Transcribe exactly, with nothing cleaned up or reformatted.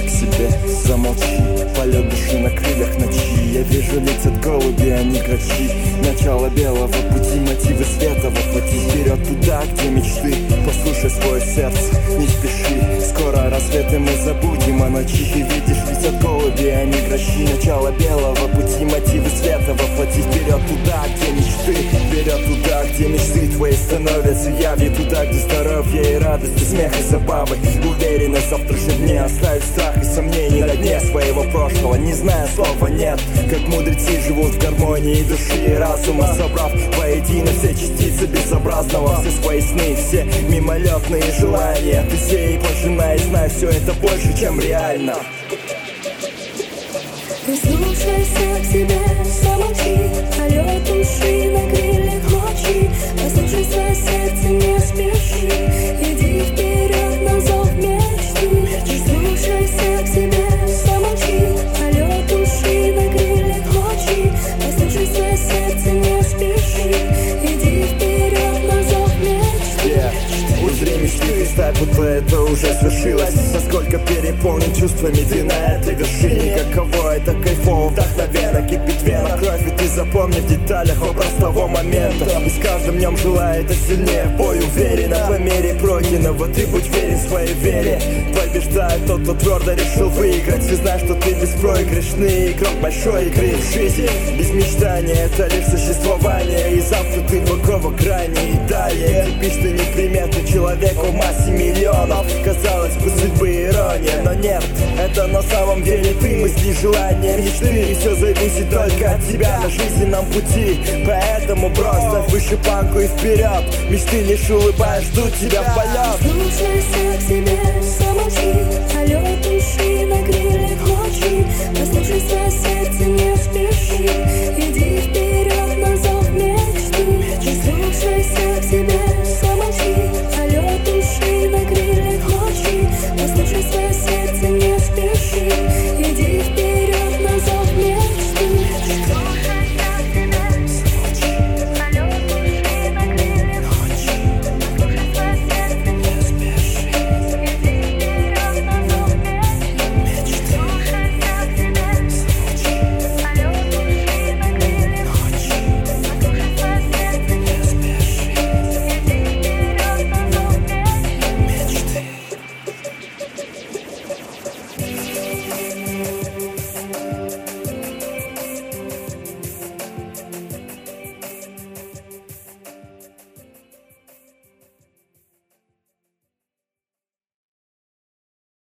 к себе, замолчи. Полет души на крыльях ночи. Я вижу летят голуби, а не грачи. Начало белого пути, мотивы света. Воплоти вперед туда, где мечты. Послушай свое сердце, не спеши. Скоро рассвет и мы забудем о ночи. Ты видишь, летят голуби, а не грачи. Начало белого пути, мотивы света. Воплоти вперед туда, где мечты. Вперед туда, где мечты твои становятся явью. Туда, где здоровье и радость, и смех и забавы. Уверенность в завтрашнем дне. Оставить страх и сомнений на дне своего прошлого, не зная слова нет. Как мудрецы живут в гармонии души и разума, собрав воедино все частицы безобразного. Все свои сны, все мимолетные желания. Ты сей и пожинай, знай, все это больше, чем реально. Прислушайся к себе, замолчи. Полет души на крыльях ночи. Послушай свое сердце, не спеши. Иди вперед на зов мечты. Прислушайся к себе, замолчи. Полет души на крыльях ночи. Послушай свое сердце, не спеши. Иди вперед на зов мечты. Yeah. Узри мечты, представь, будто это уже свершилось. Насколько переполнен чувствами ты на этой вершине. Каково это кайфово, вдохновенно кипит вена. Кровь, и ты запомни в деталях образ того момента. И с каждым днем желает, а сильнее в бой уверенно. По мере пройденного ты будь верен своей вере. Побеждает тот, кто твердо решил выиграть. И знай, что ты беспроигрышный игрок большой игры в жизни. Без мечтания это лишь существование. И завтра ты другого крайне и далее. Кипишь ты неприметный человек в массе миллионов. Казалось бы, судьбы ирония, но нет. Это на самом деле ты, мысли, желания, мечты. И все зависит только от тебя на жизненном пути. Поэтому брось выше планку и вперед. Мечты лишь улыбаясь, ждут тебя в полет. Слушайся к себе, замолчи. Полет души на крыльях